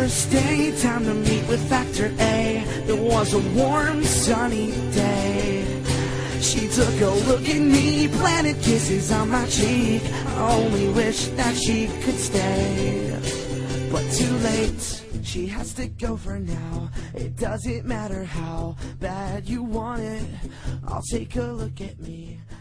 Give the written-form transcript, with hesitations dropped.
Thursday, time to meet with Factor A. It was a warm, sunny day. She took a look at me, planted kisses on my cheek. I only wish that she could stay, but too late, she has to go for now. It doesn't matter how bad you want it, I'll take a look at me.